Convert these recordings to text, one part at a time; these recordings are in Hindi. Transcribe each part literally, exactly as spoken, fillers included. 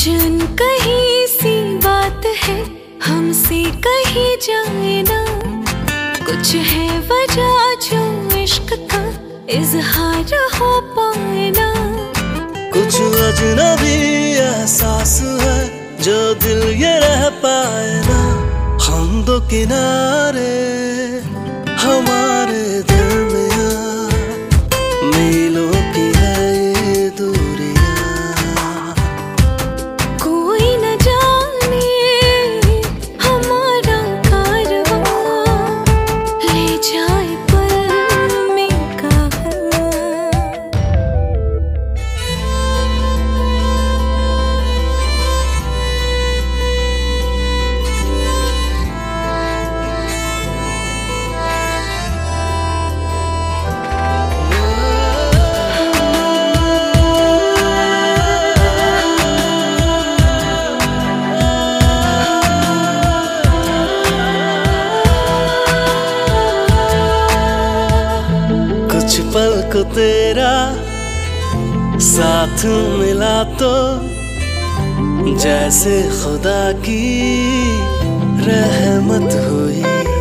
अनकही सी बात है हमसे कही जाए ना, कुछ है वजह जो इश्क का इजहार हो पाए ना। कुछ अजनबी एहसास है जो दिल ये रह पाए ना, हम दो किनारे हमारे दरमियां मीलों की है ये दूरियां। कोई न जाने हमारा कारवां ले जाए पल में कहाँ। कुछ पल को तेरा साथ मिला तो जैसे खुदा की रहमत हुई।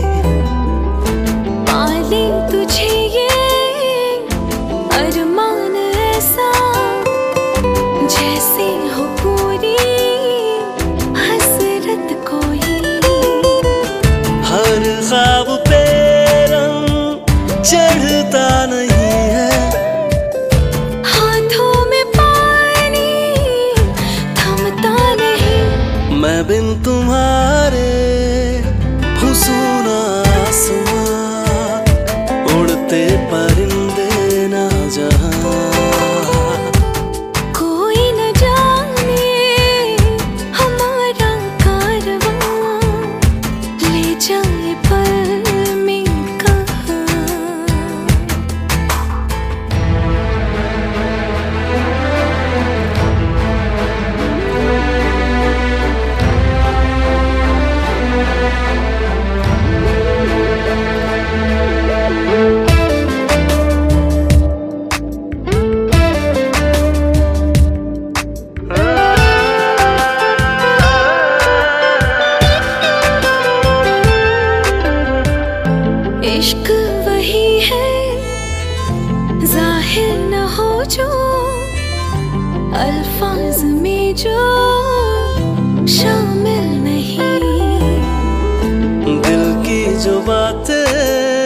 पाले तुझे ये अरमान ऐसा जैसे हो पूरी हसरत कोई। हर ख्वाब पे रंग चढ़ता नहीं है, हाथों में पानी थमता नहीं। मैं बिन तुम्हारे हुस्न आसमां उड़ते परिंदे ना जहां। कोई न जाने हमारा कारवां ले जाए पल में कहाँ। इश्क वही है जाहिर न हो जो अल्फाज में जो शामिल नहीं। दिल की जो बातें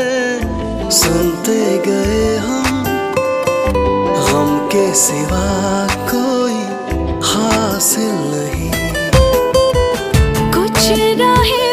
सुनते गए हम, गम के सिवा कोई हासिल नहीं। कुछ राहें